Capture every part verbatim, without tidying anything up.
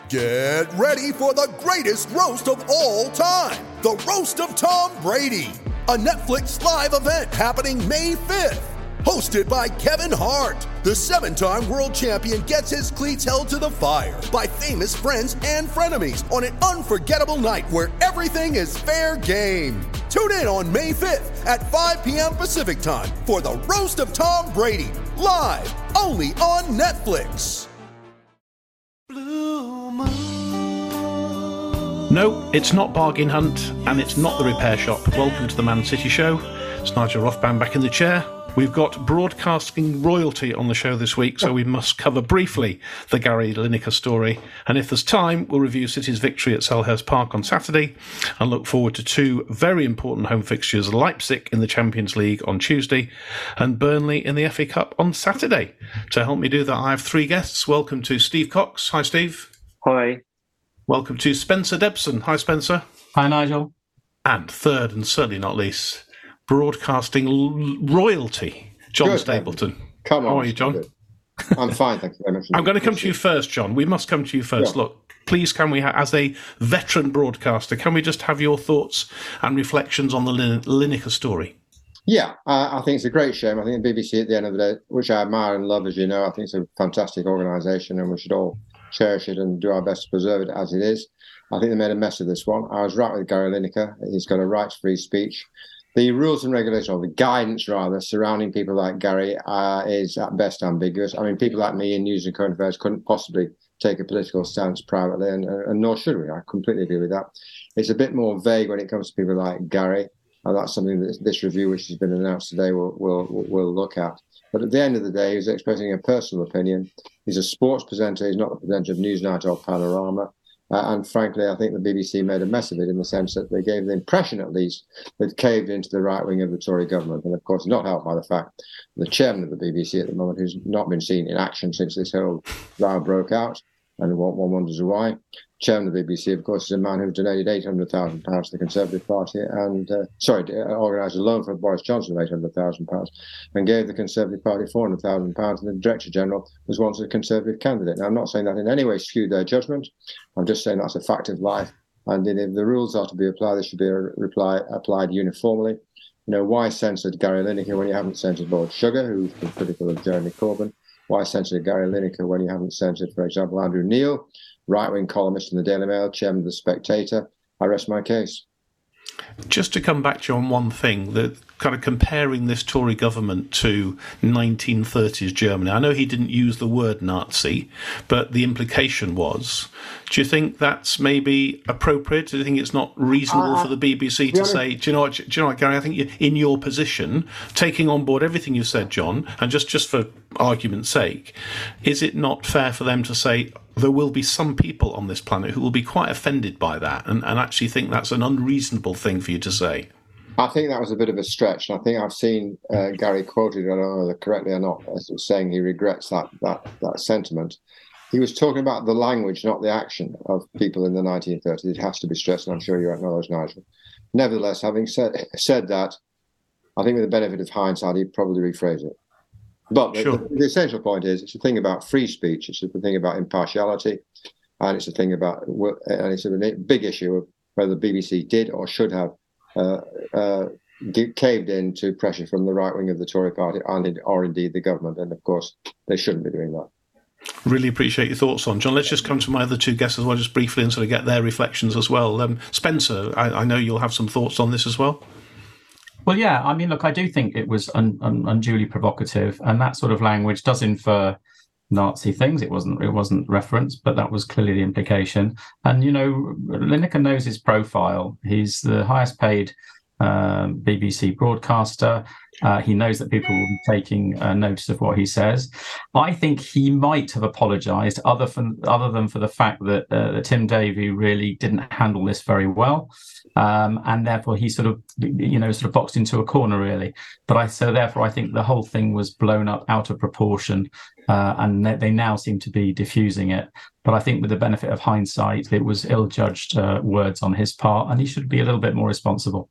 Get ready for the greatest roast of all time, the Roast of Tom Brady, a Netflix live event happening May fifth. Hosted by Kevin Hart, the seven-time world champion gets his cleats held to the fire by famous friends and frenemies on an unforgettable night where everything is fair game. Tune in on May fifth at five p.m. Pacific time for the Roast of Tom Brady, live only on Netflix. Blue Moon. No, it's not Bargain Hunt, and it's not the Repair Shop. Welcome to the Man City Show. It's Nigel Rothband back in the chair. We've got broadcasting royalty on the show this week, so we must cover briefly the Gary Lineker story. And if there's time, we'll review City's victory at Selhurst Park on Saturday and look forward to two very important home fixtures, Leipzig in the Champions League on Tuesday and Burnley in the F A Cup on Saturday. To help me do that, I have three guests. Welcome to Steve Cox. Hi, Steve. Hi. Welcome to Spencer Debson. Hi, Spencer. Hi, Nigel. And third, and certainly not least, broadcasting l- royalty, John Good, Stapleton. Come on. How are you, John? Good. I'm fine, thank you very much. I'm going to come to you first, John. We must come to you first. Yeah. Look, please, can we, ha- as a veteran broadcaster, can we just have your thoughts and reflections on the Lin- Lineker story? Yeah, uh, I think it's a great shame. I think the B B C, at the end of the day, which I admire and love, as you know, I think it's a fantastic organisation and we should all cherish it and do our best to preserve it as it is. I think they made a mess of this one. I was right with Gary Lineker. He's got a right to free speech. The rules and regulations, or the guidance rather, surrounding people like Gary uh, is at best ambiguous. I mean, people like me in news and current affairs couldn't possibly take a political stance privately, and, and nor should we. I completely agree with that. It's a bit more vague when it comes to people like Gary, and that's something that this review, which has been announced today, will will will look at. But at the end of the day, he's expressing a personal opinion. He's a sports presenter. He's not the presenter of Newsnight or Panorama. Uh, and frankly, I think the B B C made a mess of it in the sense that they gave the impression, at least, that caved into the right wing of the Tory government. And of course, not helped by the fact the chairman of the B B C at the moment, who's not been seen in action since this whole row broke out, and one, one wonders why. Chairman of the B B C, of course, is a man who's donated eight hundred thousand pounds to the Conservative Party and, uh, sorry, organised a loan for Boris Johnson of eight hundred thousand pounds and gave the Conservative Party four hundred thousand pounds, and the Director General was once a Conservative candidate. Now, I'm not saying that in any way skewed their judgment. I'm just saying that's a fact of life. And if the rules are to be applied, they should be reply, applied uniformly. You know, why censor Gary Lineker when you haven't censored Lord Sugar, who's been critical of Jeremy Corbyn? Why censor Gary Lineker when you haven't censored, for example, Andrew Neil, right-wing columnist in the Daily Mail, chairman of the Spectator? I rest my case. Just to come back to you on one thing, that kind of comparing this Tory government to nineteen thirties Germany. I know he didn't use the word Nazi, but the implication was. Do you think that's maybe appropriate? Do you think it's not reasonable uh, for the B B C to honest, say, do you know what, do you know what, Gary, I think you, in your position, taking on board everything you said, John, and just, just for argument's sake, is it not fair for them to say, there will be some people on this planet who will be quite offended by that and, and actually think that's an unreasonable thing for you to say? I think that was a bit of a stretch. And I think I've seen uh, Gary quoted, I don't know whether correctly or not, as saying he regrets that, that that sentiment. He was talking about the language, not the action of people in the nineteen thirties. It has to be stressed, and I'm sure you acknowledge, Nigel. Nevertheless, having said, said that, I think with the benefit of hindsight, he'd probably rephrase it. But sure. the, the essential point is, it's a thing about free speech, it's a thing about impartiality, and it's a thing about, and it's a big issue of whether the B B C did or should have uh, uh, caved in to pressure from the right wing of the Tory party, and or indeed the government. And of course, they shouldn't be doing that. Really appreciate your thoughts on. John, let's just come to my other two guests as well, just briefly, and sort of get their reflections as well. Um, Spencer, I, I know you'll have some thoughts on this as well. Well, yeah, I mean, look, I do think it was un, un, unduly provocative, and that sort of language does infer Nazi things. It wasn't it wasn't referenced, but that was clearly the implication. And, you know, Lineker knows his profile. He's the highest paid um, B B C broadcaster. Uh, he knows that people will be taking uh, notice of what he says. I think he might have apologised, other, other than for the fact that, uh, that Tim Davie really didn't handle this very well. Um, and therefore he sort of, you know, sort of boxed into a corner, really. But I so therefore I think the whole thing was blown up out of proportion, uh, and they now seem to be diffusing it. But I think with the benefit of hindsight, it was ill-judged uh, words on his part, and he should be a little bit more responsible.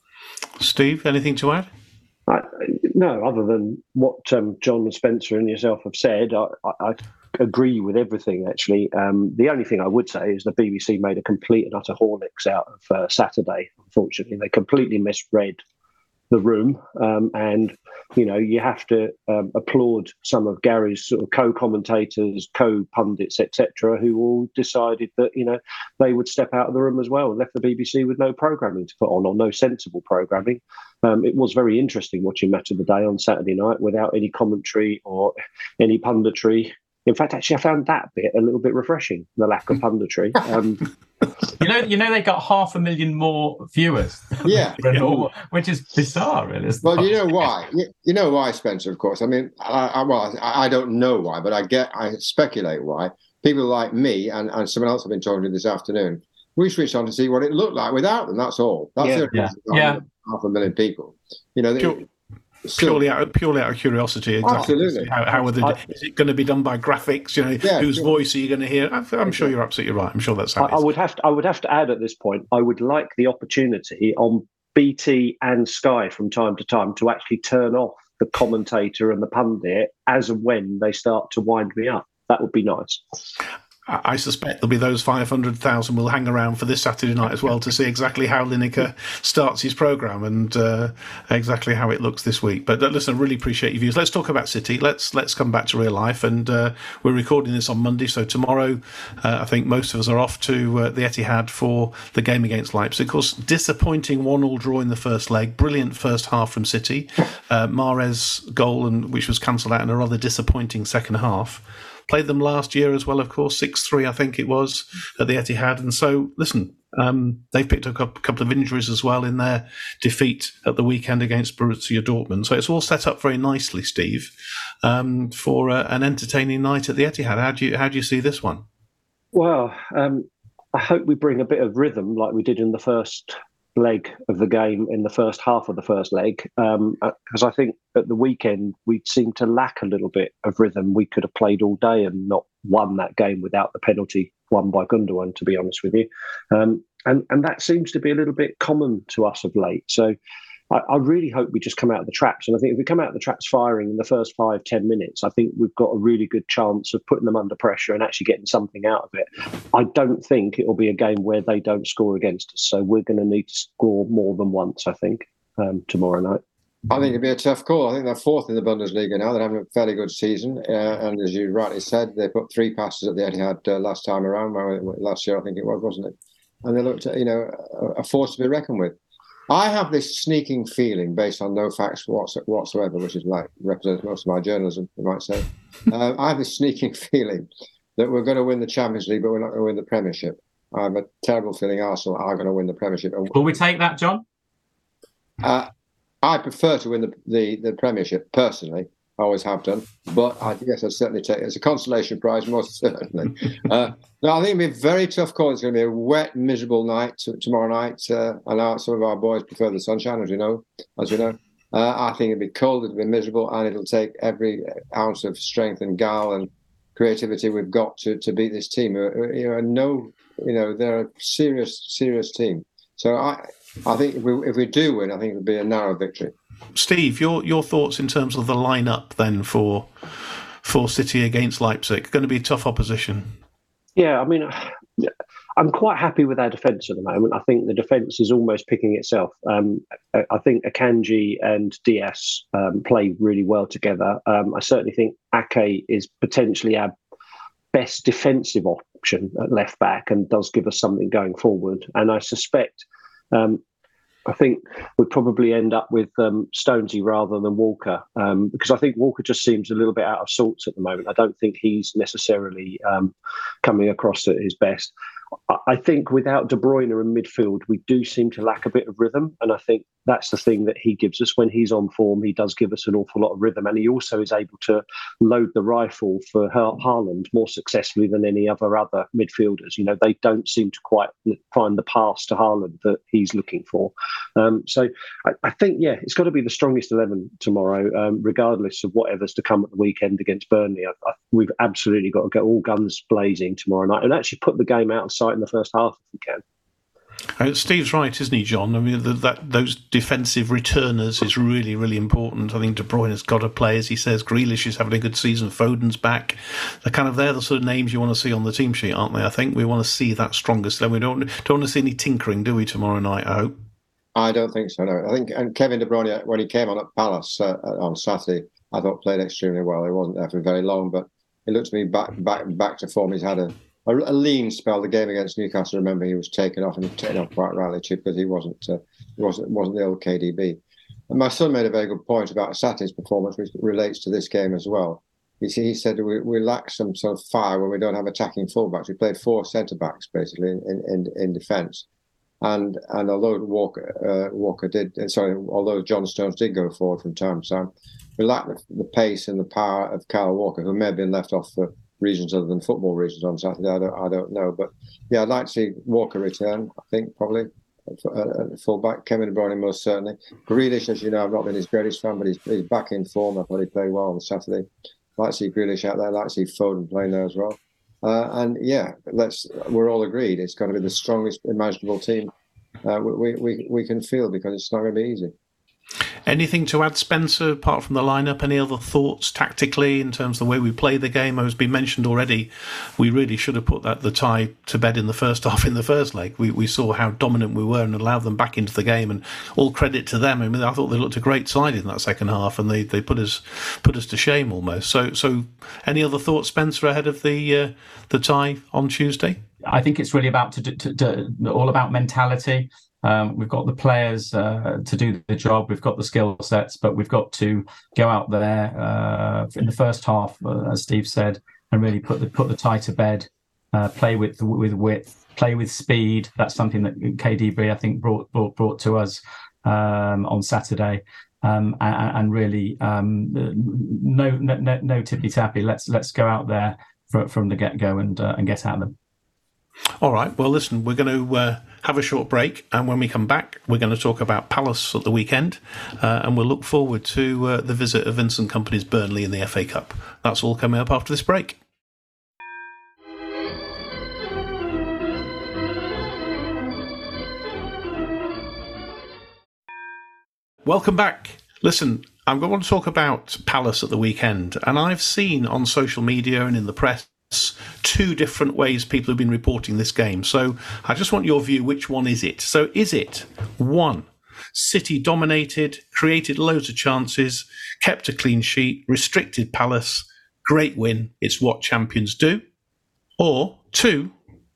Steve, anything to add? I, no, other than what um, John and Spencer and yourself have said, I, I, agree with everything, actually. Um, the only thing I would say is the B B C made a complete and utter Horlicks out of uh, Saturday, unfortunately. They completely misread the room. Um, and, you know, you have to um, applaud some of Gary's sort of co-commentators, co-pundits, et cetera, who all decided that, you know, they would step out of the room as well and left the B B C with no programming to put on, or no sensible programming. Um, it was very interesting watching Match of the Day on Saturday night without any commentary or any punditry. In fact, actually, I found that bit a little bit refreshing, the lack of punditry. Um, you know, you know, they got half a million more viewers. Yeah, than normal, which is bizarre, really. Well, you know why? You, you know why, Spencer. Of course. I mean, I, I, well, I, I don't know why, but I get, I speculate why. People like me and, and someone else I've been talking to this afternoon, we switched on to see what it looked like without them. That's all. That's yeah, the yeah. yeah. half a million people. You know. They, Pure, So, purely out of, purely out of curiosity, exactly. Absolutely. How, how are the, I, is it going to be done by graphics? You know, yeah, whose sure. voice are you going to hear? I'm, I'm sure you're absolutely right. I'm sure that's how I, it is. I would have to. I would have to add at this point. I would like the opportunity on B T and Sky from time to time to actually turn off the commentator and the pundit as and when they start to wind me up. That would be nice. I suspect there'll be those five hundred thousand will hang around for this Saturday night as well to see exactly how Lineker starts his programme and uh, exactly how it looks this week. But uh, listen, I really appreciate your views. Let's talk about City. Let's let's come back to real life. And uh, we're recording this on Monday, so tomorrow uh, I think most of us are off to uh, the Etihad for the game against Leipzig. Of course, disappointing one all draw in the first leg. Brilliant first half from City. Uh, Mahrez goal, and which was cancelled out in a rather disappointing second half. Played them last year as well, of course, six three, I think it was, at the Etihad. And so, listen, um, they've picked up a couple of injuries as well in their defeat at the weekend against Borussia Dortmund. So it's all set up very nicely, Steve, um, for uh, an entertaining night at the Etihad. How do you, how do you see this one? Well, um, I hope we bring a bit of rhythm like we did in the first leg of the game, in the first half of the first leg, um, because I think at the weekend we seemed to lack a little bit of rhythm. We could have played all day and not won that game without the penalty won by Gundogan, to be honest with you. Um, and, and that seems to be a little bit common to us of late. So I, I really hope we just come out of the traps. And I think if we come out of the traps firing in the first five, ten minutes, I think we've got a really good chance of putting them under pressure and actually getting something out of it. I don't think it'll be a game where they don't score against us. So we're going to need to score more than once, I think, um, tomorrow night. I think it'd be a tough call. I think they're fourth in the Bundesliga now. They're having a fairly good season. Uh, and as you rightly said, they put three passes at the Etihad uh, last time around, last year, I think it was, wasn't it? And they looked, you know, a force to be reckoned with. I have this sneaking feeling, based on no facts whatsoever, which is like represents most of my journalism, you might say. uh, I have this sneaking feeling that we're going to win the Champions League, but we're not going to win the Premiership. I have a terrible feeling Arsenal are going to win the Premiership. Will we take that, John? Uh, I prefer to win the, the, the Premiership, personally. I always have done. But I guess I'd certainly take it as a consolation prize, most certainly. uh, no, I think it'll be a very tough call. It's going to be a wet, miserable night t- tomorrow night. Uh, I know some of our boys prefer the sunshine, as you know. As we know, uh, I think it'll be cold, it'll be miserable, and it'll take every ounce of strength and guile and creativity we've got to, to beat this team. Uh, you know, no, you know, they're a serious, serious team. So I, I think if we if we do win, I think it'll be a narrow victory. Steve, your your thoughts in terms of the lineup then for for City against Leipzig? Going to be a tough opposition. Yeah, I mean, I'm quite happy with our defence at the moment. I think the defence is almost picking itself. Um, I think Akanji and Diaz um, play really well together. Um, I certainly think Ake is potentially our best defensive option at left back and does give us something going forward. And I suspect. Um, I think we'd probably end up with um, Stonesy rather than Walker, um, because I think Walker just seems a little bit out of sorts at the moment. I don't think he's necessarily um, coming across at his best. I think without De Bruyne in midfield, we do seem to lack a bit of rhythm. And I think that's the thing that he gives us. When he's on form, he does give us an awful lot of rhythm. And he also is able to load the rifle for ha- Haaland more successfully than any other other midfielders. You know, they don't seem to quite find the pass to Haaland that he's looking for. Um, so I, I think, yeah, it's got to be the strongest eleven tomorrow, um, regardless of whatever's to come at the weekend against Burnley. I, I, we've absolutely got to get all guns blazing tomorrow night and actually put the game out of sight in the first half if we can. Uh, Steve's right, isn't he, John? I mean, the, that those defensive returners is really, really important. I think De Bruyne has got to play, as he says. Grealish is having a good season. Foden's back. They're kind of they're the sort of names you want to see on the team sheet, aren't they? I think we want to see that strongest. Then we don't don't want to see any tinkering, do we, tomorrow night? I hope. I don't think so. No, I think and Kevin De Bruyne, when he came on at Palace uh, on Saturday, I thought played extremely well. He wasn't there for very long, but it looked to me back back back to form. He's had a A, a lean spell. The game against Newcastle, remember, he was taken off and he was taken off quite rightly, Chip, because he wasn't uh, he wasn't wasn't the old K D B. And my son made a very good point about Saturday's performance, which relates to this game as well. He, he said we, we lack some sort of fire when we don't have attacking fullbacks. We played four centre backs basically in in, in defence, and and although Walker uh, Walker did sorry, although John Stones did go forward from time to time, we lack the, the pace and the power of Kyle Walker, who may have been left off for reasons other than football reasons on Saturday. I don't, I don't know, but yeah, I'd like to see Walker return. I think probably a fullback. Kevin De Bruyne most certainly. Grealish, as you know, I've not been his greatest fan, but he's, he's back in form. I thought he played well on Saturday. I'd like to see Grealish out there. I'd like to see Foden playing there as well. Uh, and yeah, let's. We're all agreed it's going to be the strongest imaginable team uh, we, we we can field, because it's not going to be easy. Anything to add, Spencer, apart from the lineup? Any other thoughts tactically in terms of the way we play the game? As been mentioned already, we really should have put that the tie to bed in the first half in the first leg. We we saw how dominant we were and allowed them back into the game, and all credit to them. I mean, I thought they looked a great side in that second half, and they, they put us put us to shame almost. So so, any other thoughts, Spencer, ahead of the uh, the tie on Tuesday? I think it's really about to, to, to all about mentality. Um, we've got the players uh, to do the job. We've got the skill sets, but we've got to go out there uh, in the first half, uh, as Steve said, and really put the put the tie to bed. Uh, play with with width, play with speed. That's something that K D B I think brought brought, brought to us um, on Saturday, um, and, and really um, no no no tippy tappy. Let's let's go out there for, from the get go and uh, and get at them. All right. Well, listen, we're going to uh, have a short break, and when we come back, we're going to talk about Palace at the weekend, uh, and we'll look forward to uh, the visit of Vincent Kompany's Burnley in the F A Cup. That's all coming up after this break. Welcome back. Listen, I'm going to talk about Palace at the weekend, and I've seen on social media and in the press two different ways people have been reporting this game. So I just want your view. Which one is it? So is it one, City dominated, created loads of chances, kept a clean sheet, restricted Palace, great win, it's what champions do? Or two,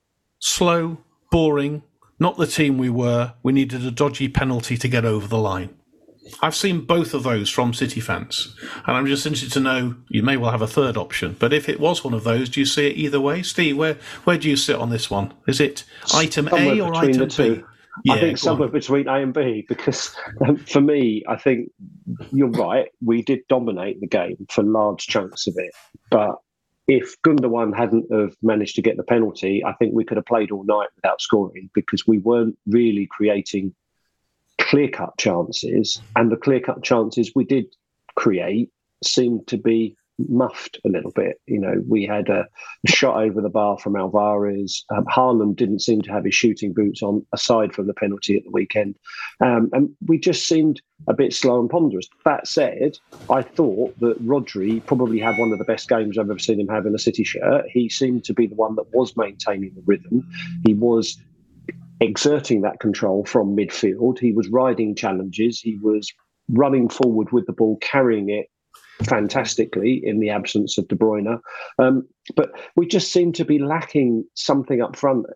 slow, boring, not the team we were, we needed a dodgy penalty to get over the line? I've seen both of those from City fans, and I'm just interested to know, you may well have a third option, but if it was one of those, do you see it either way? Steve, where where do you sit on this one? Is it item somewhere A or item B? Yeah, I think somewhere on. between A and B, because um, for me, I think you're right, we did dominate the game for large chunks of it, but if Gundogan hadn't have managed to get the penalty, I think we could have played all night without scoring, because we weren't really creating clear-cut chances, and the clear-cut chances we did create seemed to be muffed a little bit. You know, we had a shot over the bar from Alvarez. Um, Haaland didn't seem to have his shooting boots on, aside from the penalty at the weekend. Um, and we just seemed a bit slow and ponderous. That said, I thought that Rodri probably had one of the best games I've ever seen him have in a City shirt. He seemed to be the one that was maintaining the rhythm. He was exerting that control from midfield. He was riding challenges. He was running forward with the ball, carrying it fantastically in the absence of De Bruyne. Um, but we just seemed to be lacking something up front.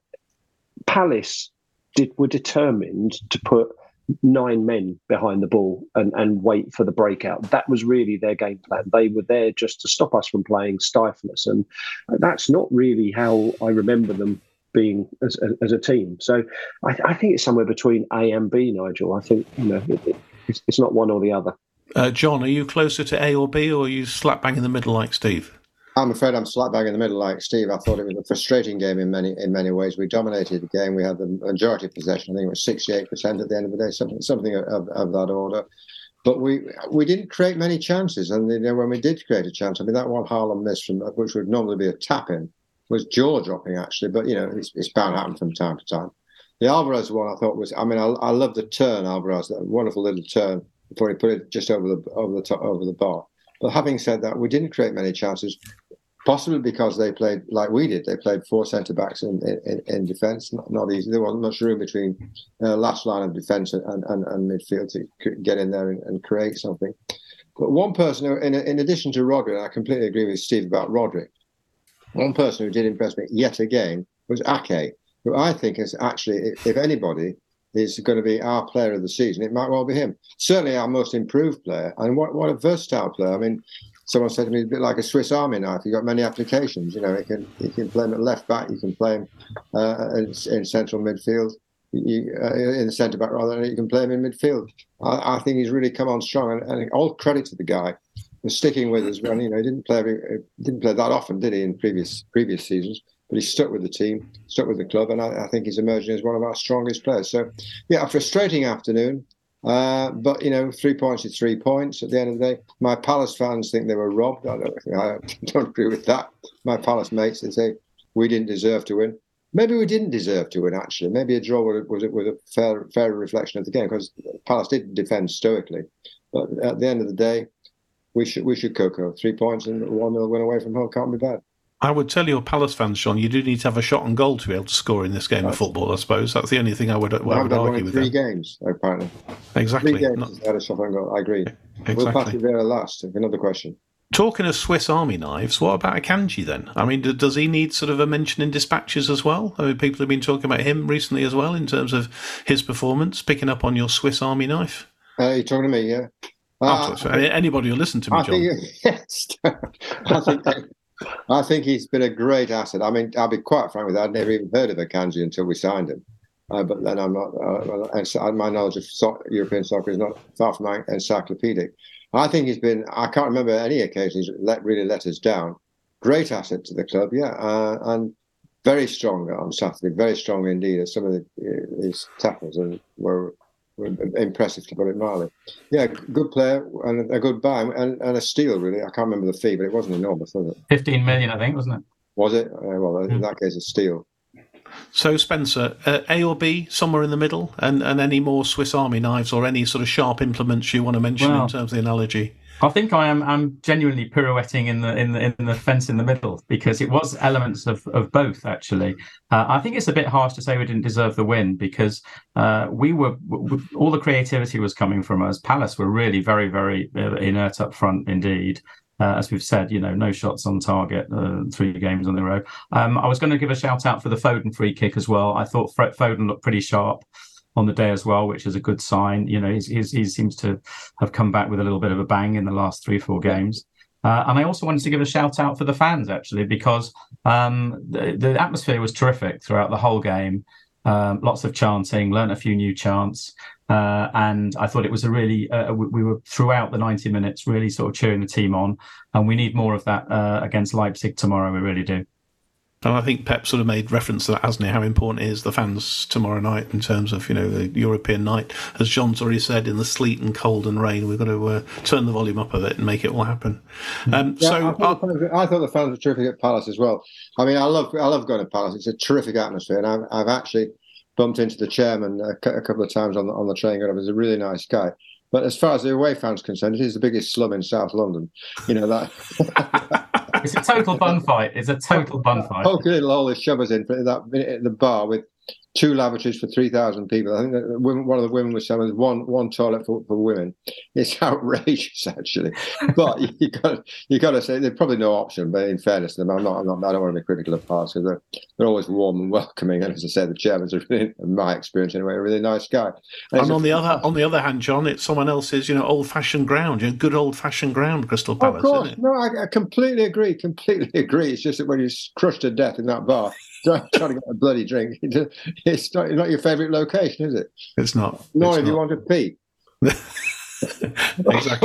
Palace did, were determined to put nine men behind the ball and, and wait for the breakout. That was really their game plan. They were there just to stop us from playing, stifle us. And that's not really how I remember them being as, as a team. So I, I think it's somewhere between A and B, Nigel. I think, you know, it, it, it's, it's not one or the other. Uh, John, are you closer to A or B, or are you slap bang in the middle like Steve? I'm afraid I'm slap bang in the middle like Steve. I thought it was a frustrating game in many in many ways. We dominated the game. We had the majority of possession. I think it was sixty-eight percent at the end of the day, something something of, of that order. But we we didn't create many chances. And you know, when we did create a chance, I mean, that one Haaland missed, from which would normally be a tap-in, was jaw-dropping, actually. But, you know, it's, it's bound to happen from time to time. The Alvarez one I thought was, I mean, I, I love the turn, Alvarez, that wonderful little turn before he put it just over the over the top, over the bar. But having said that, we didn't create many chances, possibly because they played like we did. They played four centre backs in, in, in defence. Not, not easy. There wasn't much room between uh, last line of defence and, and, and midfield to get in there and, and create something. But one person, who, in, in addition to Rodri, and I completely agree with Steve about Rodri, one person who did impress me yet again was Ake, who I think is actually, if anybody is going to be our player of the season, it might well be him. Certainly our most improved player, and what, what a versatile player. I mean, someone said to me, a bit like a Swiss Army knife. You've got many applications. You know, you can you can play him at left back, you can play him uh, in, in central midfield, you, uh, in the centre back rather, and you can play him in midfield. I, I think he's really come on strong, and, and all credit to the guy for sticking with us. When you know, he didn't play every, didn't play that often, did he, in previous previous seasons? But he stuck with the team, stuck with the club, and I, I think he's emerging as one of our strongest players. So, yeah, a frustrating afternoon. Uh, but, you know, three points is three points at the end of the day. My Palace fans think they were robbed. I don't, I don't agree with that. My Palace mates, they say we didn't deserve to win. Maybe we didn't deserve to win, actually. Maybe a draw was, was, was a fair, fair reflection of the game, because Palace did defend stoically. But at the end of the day, we should we should cocoa. Three points and one nil win away from home can't be bad. I would tell your Palace fans, Sean, you do need to have a shot on goal to be able to score in this game right. of football, I suppose. That's the only thing I would, I would argue with three that. games, apparently. Exactly. Three games Not... had a shot on goal. I agree. Exactly. We'll pass it there last. Another question. Talking of Swiss Army knives, what about Akanji then? I mean, does he need sort of a mention in dispatches as well? I mean, people have been talking about him recently as well in terms of his performance, picking up on your Swiss Army knife. Uh, you're talking to me, yeah. Uh, Anybody who listen to me, I John. Think, yes. I think... I think he's been a great asset. I mean, I'll be quite frank with you, I'd never even heard of Akanji until we signed him. Uh, but then I'm not, uh, and my knowledge of so- European soccer is not far from encyclopedic. I think he's been, I can't remember any occasion he's let, really let us down. Great asset to the club, yeah. Uh, and very strong on Saturday, very strong indeed. Some of the, uh, his tackles were, were impressive, to put it mildly. Yeah, good player and a good buy and, and a steal, really. I can't remember the fee, but it wasn't enormous, was it? fifteen million, I think, wasn't it? Was it? Uh, well, in mm. that case, a steal. So, Spencer, uh, A or B, somewhere in the middle, and, and any more Swiss Army knives or any sort of sharp implements you want to mention well, in terms of the analogy? I think I am I'm genuinely pirouetting in the in the in the fence in the middle, because it was elements of, of both, actually. Uh, I think it's a bit harsh to say we didn't deserve the win, because uh, we were w- all the creativity was coming from us. Palace were really very, very inert up front indeed. Uh, as we've said, you know, no shots on target, uh, three games on the row. Um, I was going to give a shout out for the Foden free kick as well. I thought Fred Foden looked pretty sharp on the day as well, which is a good sign. You know, he's, he's, he seems to have come back with a little bit of a bang in the last three, four games. Uh, and I also wanted to give a shout out for the fans, actually, because um, the, the atmosphere was terrific throughout the whole game. Um, lots of chanting, learnt a few new chants. Uh, and I thought it was a really, uh, we, we were throughout the ninety minutes really sort of cheering the team on. And we need more of that uh, against Leipzig tomorrow. We really do. And I think Pep sort of made reference to that, hasn't he? How important it is the fans tomorrow night in terms of, you know, the European night. As John's already said, in the sleet and cold and rain, we've got to uh, turn the volume up a bit and make it all happen. Um, yeah, so I thought, uh, I thought the fans were terrific at Palace as well. I mean, I love I love going to Palace. It's a terrific atmosphere, and I've, I've actually bumped into the chairman a, a couple of times on the on the train. He's a really nice guy. But as far as the away fans concerned, it is the biggest slum in South London. You know that. It's a total bun fight. It's a total bun fight. Poky little hole is shovers in for that at the bar with two lavatories for three thousand people. I think that women, one of the women was saying there's one one toilet for, for women. It's outrageous, actually. But you got you got to say there's probably no option. But in fairness to them, I'm not. I'm not I don't want to be critical of Palace because they're, they're always warm and welcoming. And as I said, the chairman's a really, in my experience anyway, a really nice guy. And, and on a, the other on the other hand, John, it's someone else's, you know, old-fashioned ground, you know, good old-fashioned ground, Crystal Palace. Of course, isn't it? no, I, I completely agree. Completely agree. It's just that when you're crushed to death in that bar, trying to get a bloody drink, it's not, not your favourite location, is it? It's not. Nor it's if not. you want to pee. Exactly.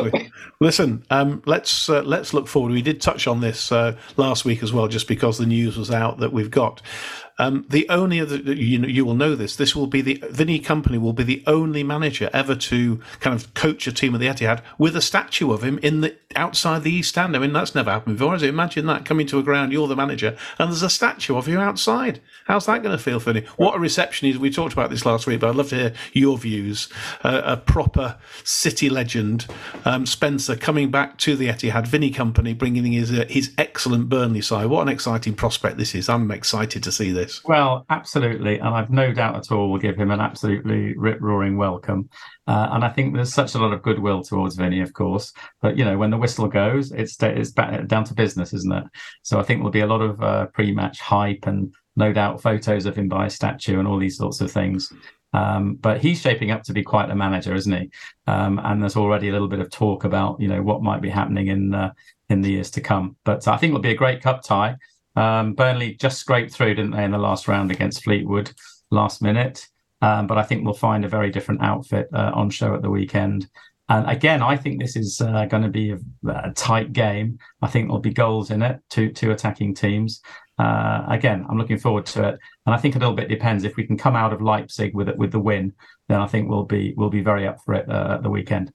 Listen, um, let's uh, let's look forward. We did touch on this uh, last week as well, just because the news was out that we've got um, the only other. You know, you will know this. This will be the Vinny Kompany will be the only manager ever to kind of coach a team at the Etihad with a statue of him in the outside the East Stand. I mean, that's never happened before, has it? Imagine that, coming to a ground, you're the manager, and there's a statue of you outside. How's that going to feel, Vinny? What a reception is. We talked about this last week, but I'd love to hear your views. Uh, a proper City legend, um, Spencer, coming back to the Etihad, Vinny Kompany bringing his uh, his excellent Burnley side. What an exciting prospect this is. I'm excited to see this. Well, absolutely. And I've no doubt at all we'll give him an absolutely rip-roaring welcome. Uh, and I think there's such a lot of goodwill towards Vinny, of course. But, you know, when the whistle goes, it's, it's back down to business, isn't it? So I think there'll be a lot of uh, pre-match hype and no doubt photos of him by a statue and all these sorts of things. Um, but he's shaping up to be quite a manager, isn't he? Um, and there's already a little bit of talk about, you know, what might be happening in uh, in the years to come. But I think it'll be a great cup tie. Um, Burnley just scraped through, didn't they, in the last round against Fleetwood last minute. Um, but I think we'll find a very different outfit uh, on show at the weekend. And again, I think this is uh, going to be a, a tight game. I think there'll be goals in it, two two attacking teams. Uh, again, I'm looking forward to it, and I think a little bit depends. If we can come out of Leipzig with it with the win, then I think we'll be we'll be very up for it uh, at the weekend.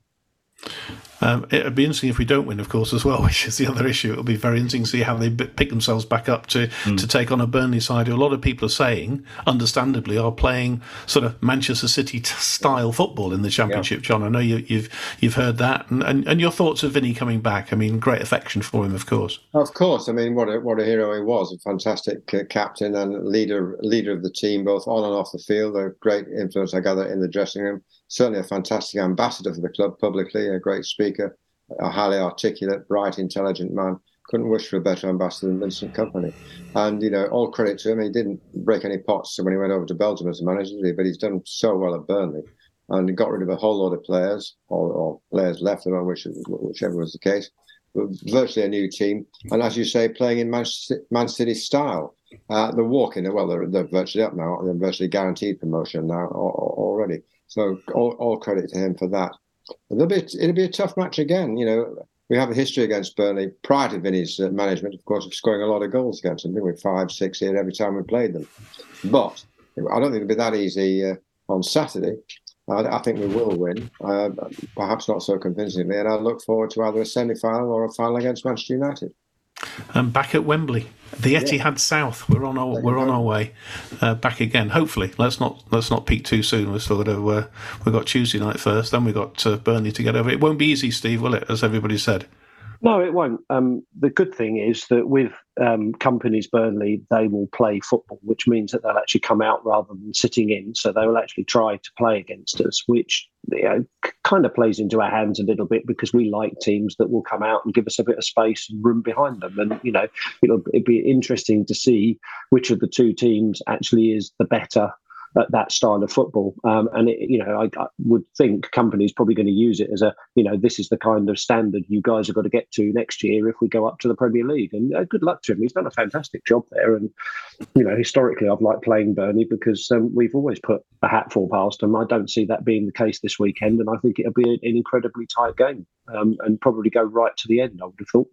Um, it'd be interesting if we don't win, of course, as well, which is the other issue. It'll be very interesting to see how they pick themselves back up to, mm. to take on a Burnley side who a lot of people are saying, understandably, are playing sort of Manchester City style football in the Championship. Yeah. John, I know you, you've you've heard that, and, and and your thoughts of Vinny coming back. I mean, great affection for him, of course. Of course, I mean, what a what a hero he was, a fantastic uh, captain and leader leader of the team, both on and off the field. A great influence, I gather, in the dressing room. Certainly a fantastic ambassador for the club publicly, a great speaker, a highly articulate, bright, intelligent man. Couldn't wish for a better ambassador than Vincent Kompany. And, you know, all credit to him. He didn't break any pots when he went over to Belgium as a manager, did he? But he's done so well at Burnley. And he got rid of a whole lot of players, or, or players left, them, which, whichever was the case. But virtually a new team. And as you say, playing in Man City, Man City style. Uh, they're walking, well, they're, they're virtually up now. They're virtually guaranteed promotion now already. So all, all credit to him for that. It'll be, it'll be a tough match again. You know, we have a history against Burnley prior to Vinny's uh, management, of course, of scoring a lot of goals against them. I think we five, six here every time we played them. But I don't think it'll be that easy uh, on Saturday. I, I think we will win, uh, perhaps not so convincingly. And I look forward to either a semi-final or a final against Manchester United. Um, back at Wembley, the Etihad yeah. South. We're on our there we're on our way uh, back again. Hopefully, let's not let's not peak too soon. We're still got to, uh, we've got Tuesday night first, then we've got uh, Burnley to get over. It won't be easy, Steve, will it? As everybody said. No, it won't. Um, the good thing is that with um, Kompany's Burnley, they will play football, which means that they'll actually come out rather than sitting in. So they will actually try to play against us, which you know, kind of plays into our hands a little bit because we like teams that will come out and give us a bit of space and room behind them. And, you know, it'll it'd be interesting to see which of the two teams actually is the better at that style of football. Um, and, it, you know, I, I would think Kompany's probably going to use it as a, you know, this is the kind of standard you guys have got to get to next year if we go up to the Premier League. And uh, good luck to him. He's done a fantastic job there. And, you know, historically, I've liked playing Burnley because um, we've always put a hatful past them. I don't see that being the case this weekend. And I think it'll be an incredibly tight game um, and probably go right to the end, I would have thought.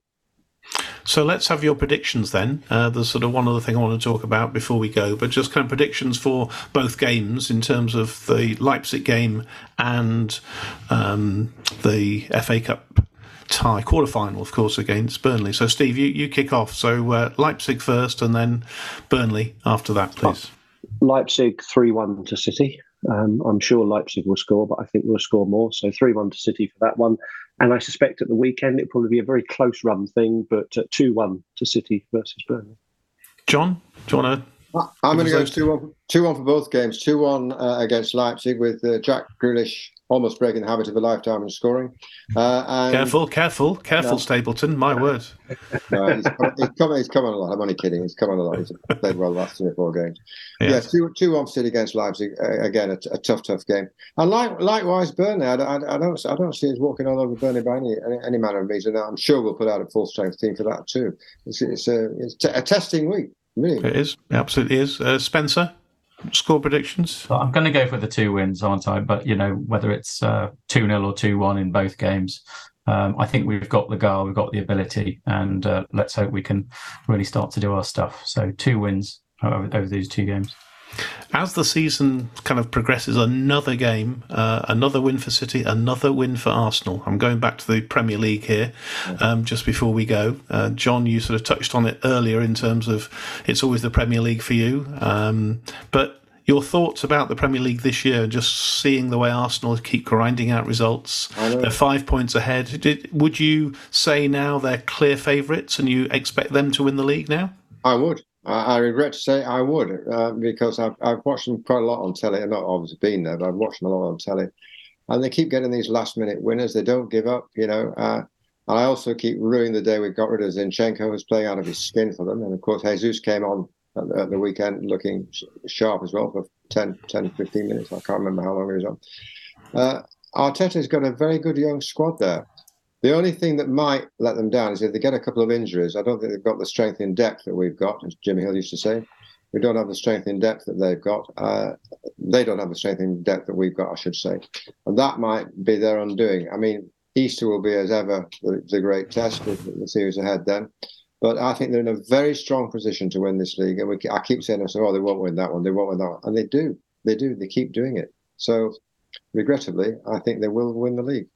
So let's have your predictions then. Uh, there's sort of one other thing I want to talk about before we go, but just kind of predictions for both games in terms of the Leipzig game and um, the F A Cup tie, quarter-final, of course, against Burnley. So, Steve, you, you kick off. So uh, Leipzig first and then Burnley after that, please. Leipzig three one to City. Um, I'm sure Leipzig will score, but I think we'll score more. So three one to City for that one. And I suspect at the weekend it'll probably be a very close run thing, but uh, two one to City versus Burnley. John, do you want to? I'm going to go two one, two one for both games. two one uh, against Leipzig with uh, Jack Grealish almost breaking the habit of a lifetime in scoring. Uh, and, careful, careful, careful, no. Stapleton, my word. No, he's, come, he's, come, he's come on a lot. I'm only kidding. He's come on a lot. He's played well the last three or four games. Yeah, yeah two, two one City against Leipzig. Uh, again, a, a tough, tough game. And like, likewise, Burnley. I, I, I, don't I don't see us walking all over Burnley by any, any, any manner of reason. I'm sure we'll put out a full-strength team for that too. It's, it's, a, it's a testing week. Really. It is. It absolutely is. Uh, Spencer, score predictions? Well, I'm going to go for the two wins, aren't I? But, you know, whether it's uh, two nil or two one in both games, Um, I think we've got the guile, we've got the ability, and uh, let's hope we can really start to do our stuff. So two wins over, over these two games. As the season kind of progresses, another game, uh, another win for City, another win for Arsenal. I'm going back to the Premier League here, um, just before we go. Uh, John, you sort of touched on it earlier in terms of it's always the Premier League for you. Um, but your thoughts about the Premier League this year, just seeing the way Arsenal keep grinding out results. They're five points ahead. Did, would you say now they're clear favourites and you expect them to win the league now? I would. I regret to say I would, uh, because I've, I've watched them quite a lot on telly. I've not obviously been there, but I've watched them a lot on telly. And they keep getting these last-minute winners. They don't give up, you know. Uh, and I also keep ruining the day we got rid of Zinchenko, who's playing out of his skin for them. And, of course, Jesus came on at the, at the weekend looking sharp as well for ten, ten, fifteen minutes. I can't remember how long he was on. Uh, Arteta's got a very good young squad there. The only thing that might let them down is if they get a couple of injuries. I don't think they've got the strength in depth that we've got, as Jimmy Hill used to say. We don't have the strength in depth that they've got. Uh, they don't have the strength in depth that we've got, I should say. And that might be their undoing. I mean, Easter will be, as ever, the, the great test with the series ahead then. But I think they're in a very strong position to win this league. And we, I keep saying, oh, they won't win that one, they won't win that one. And they do. They do. They keep doing it. So, regrettably, I think they will win the league.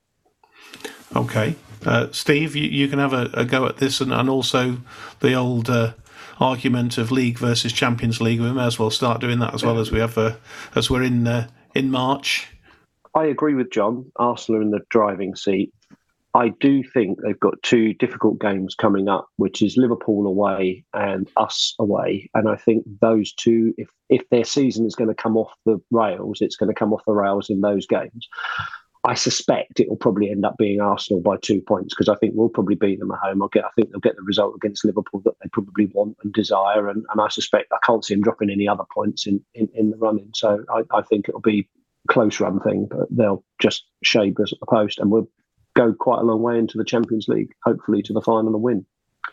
Okay. Uh, Steve, you, you can have a, a go at this, and, and also the old uh, argument of league versus Champions League. We may as well start doing that as well as we have, uh, as we're in uh, in March. I agree with John. Arsenal are in the driving seat. I do think they've got two difficult games coming up, which is Liverpool away and us away. And I think those two, if if their season is going to come off the rails, it's going to come off the rails in those games. I suspect it will probably end up being Arsenal by two points because I think we'll probably beat them at home. I'll get, I think they'll get the result against Liverpool that they probably want and desire. And, and I suspect I can't see them dropping any other points in, in, in the running. So I, I think it'll be a close run thing, but they'll just shade us at the post and we'll go quite a long way into the Champions League, hopefully to the final and win.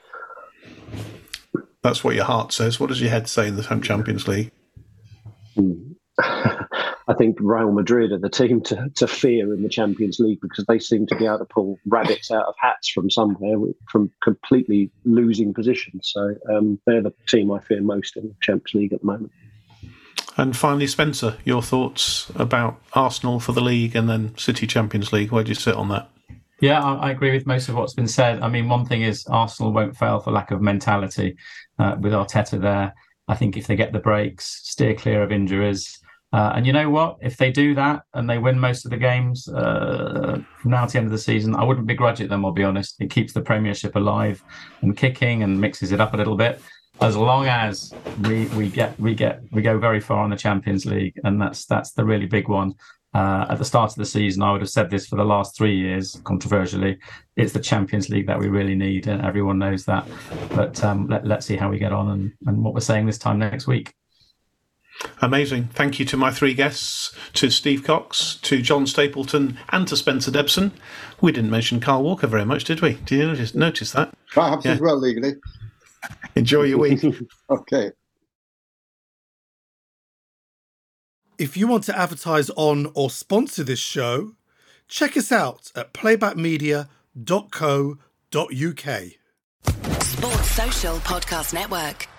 That's what your heart says. What does your head say in the Champions League? Mm. I think Real Madrid are the team to, to fear in the Champions League because they seem to be able to pull rabbits out of hats from somewhere, from completely losing positions. So um, they're the team I fear most in the Champions League at the moment. And finally, Spencer, your thoughts about Arsenal for the league and then City Champions League. Where do you sit on that? Yeah, I, I agree with most of what's been said. I mean, one thing is Arsenal won't fail for lack of mentality uh, with Arteta there. I think if they get the breaks, steer clear of injuries, Uh, and you know what? If they do that and they win most of the games uh, from now to the end of the season, I wouldn't begrudge it them, I'll be honest. It keeps the Premiership alive and kicking and mixes it up a little bit. As long as we we get we get we go very far in the Champions League, and that's that's the really big one. Uh, at the start of the season, I would have said this for the last three years, controversially, it's the Champions League that we really need, and everyone knows that. But um, let, let's see how we get on and, and what we're saying this time next week. Amazing. Thank you to my three guests, to Steve Cox, to John Stapleton and to Spencer Debson. We didn't mention Carl Walker very much, did we? Did you notice, notice that? Perhaps yeah. As well, legally. Enjoy your week. Okay. If you want to advertise on or sponsor this show, check us out at playback media dot co dot uk. Sports Social Podcast Network.